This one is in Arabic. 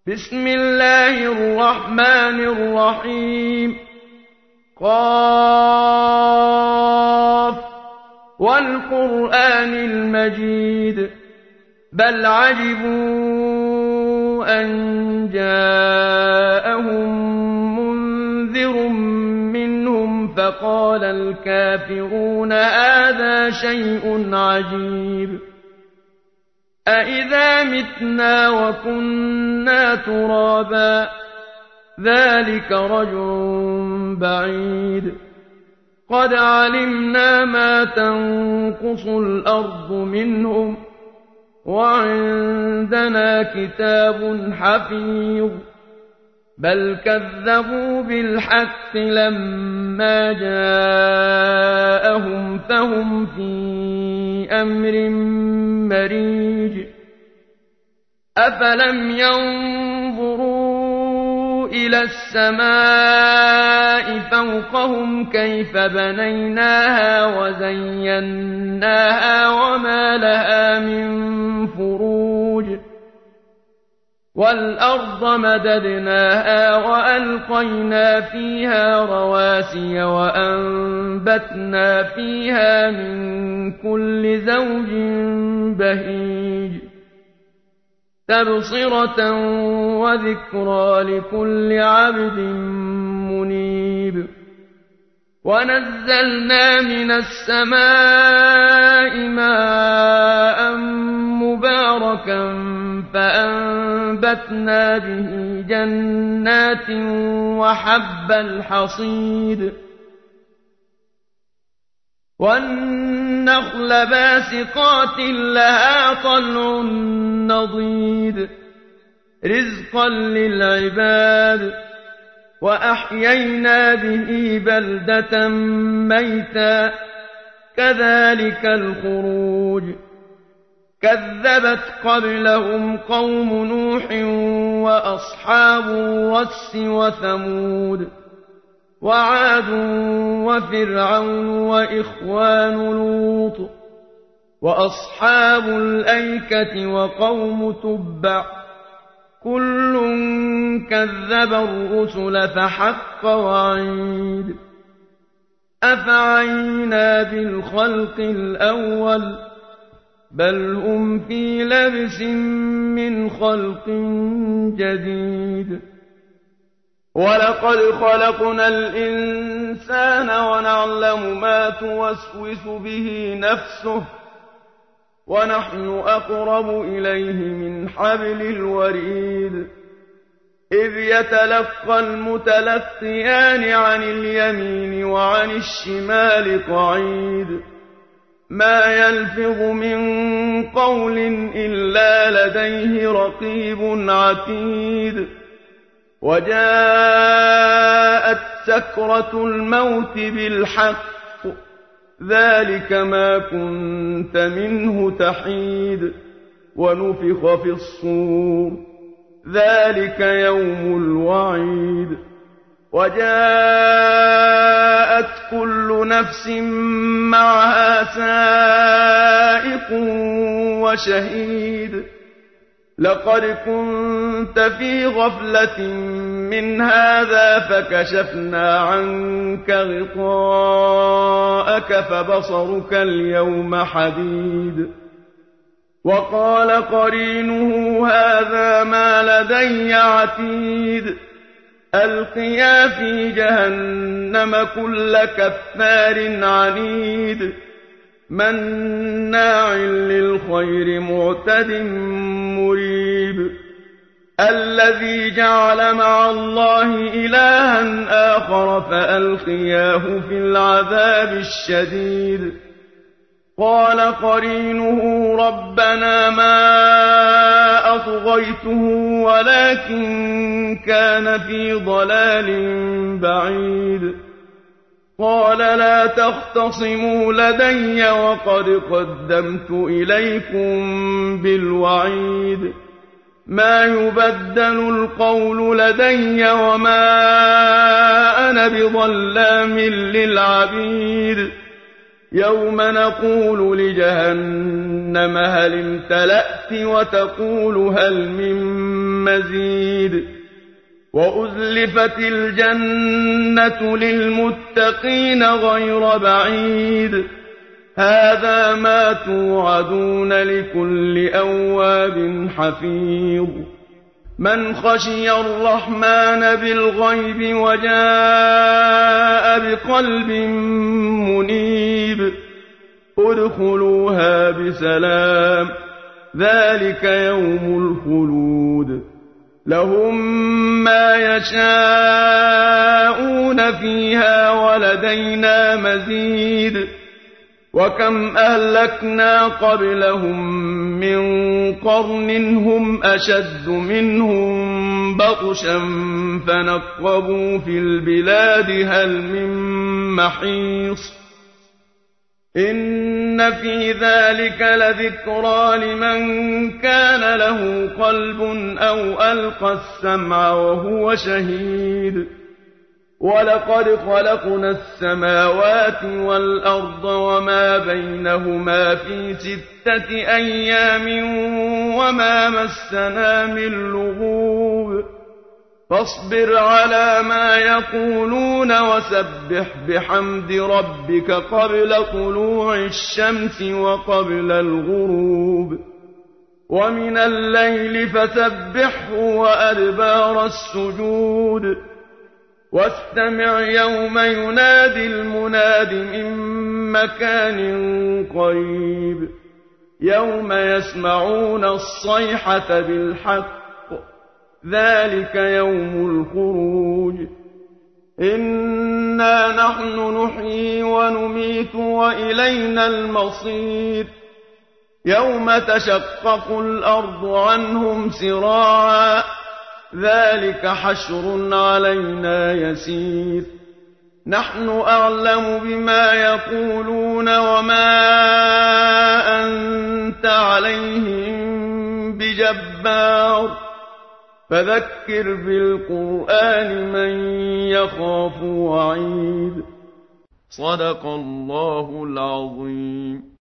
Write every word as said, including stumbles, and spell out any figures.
بسم الله الرحمن الرحيم قاف والقرآن المجيد بل عجبوا أن جاءهم منذر منهم فقال الكافرون هذا شيء عجيب أإذا متنا وكنا ترابا ذلك رجع بعيد قد علمنا ما تنقص الأرض منهم وعندنا كتاب حفيظ بل كذبوا بالحق لما جاءهم فهم في أمر مريج أفلم ينظروا إلى السماء فوقهم كيف بنيناها وزيناها وما لها من فروج والأرض مددناها وألقينا فيها رواسي وأنبتنا فيها من كل زوج بهيج تبصرة وذكرى لكل عبد منيب ونزلنا من السماء ماء مباركا فأنبتنا به جنات وحب الحصيد والنخل باسقات لها طلع نضيد رزقا للعباد وأحيينا به بلدة ميتا كذلك الخروج كذبت قبلهم قوم نوح وأصحاب الرس وثمود وعاد وفرعون وإخوان لوط وأصحاب الأيكة وقوم تبع كل كذب الرسل فحق وعيد أفعينا بالخلق الأول بل هم في لبس من خلق جديد ولقد خلقنا الإنسان ونعلم ما توسوس به نفسه ونحن أقرب إليه من حبل الوريد إذ يتلقى المتلقيان عن اليمين وعن الشمال قعيد ما يلفظ من قول إلا لديه رقيب عتيد وجاءت سكرة الموت بالحق ذلك ما كنت منه تحيد ونفخ في الصور ذلك يوم الوعيد وجاءت كل نفس معها سائق وشهيد لقد كنت في غفلة من هذا فكشفنا عنك غطاءك فبصرك اليوم حديد وقال قرينه هذا ما لدي عتيد ألقيا في جهنم كل كفار عنيد مناع للخير معتد مريب الذي جعل مع الله إلها آخر فألقياه في العذاب الشديد قال قرينه ربنا ما أطغيته ولكن كان في ضلال بعيد قال لا تختصموا لدي وقد قدمت إليكم بالوعيد ما يبدل القول لدي وما أنا بظلام للعبيد يوم نقول لجهنم هل امتلأت وتقول هل من مزيد وأزلفت الجنة للمتقين غير بعيد هذا ما توعدون لكل أواب حفيظ من خشي الرحمن بالغيب وجاء بقلب منيب ادخلوها بسلام ذلك يوم الخلود لهم ما يشاءون فيها ولدينا مزيد وكم أهلكنا قبلهم من قرن هم أشد منهم بطشا فنقبوا في البلاد هل من محيص إن في ذلك لذكرى لمن كان له قلب أو ألقى السمع وهو شهيد ولقد خلقنا السماوات والأرض وما بينهما في ستة أيام وما مسنا من لغوب فاصبر على ما يقولون وسبح بحمد ربك قبل طلوع الشمس وقبل الغروب ومن الليل فسبحه وأدبار السجود واستمع يوم ينادي المناد من مكان قريب يوم يسمعون الصيحة بالحق ذلك يوم الخروج إنا نحن نحيي ونميت وإلينا المصير يوم تشقق الأرض عنهم سراعا ذلك حشر علينا يسير نحن أعلم بما يقولون وما أنت عليهم بجبار فذكر بالقرآن من يخاف وعيد صدق الله العظيم.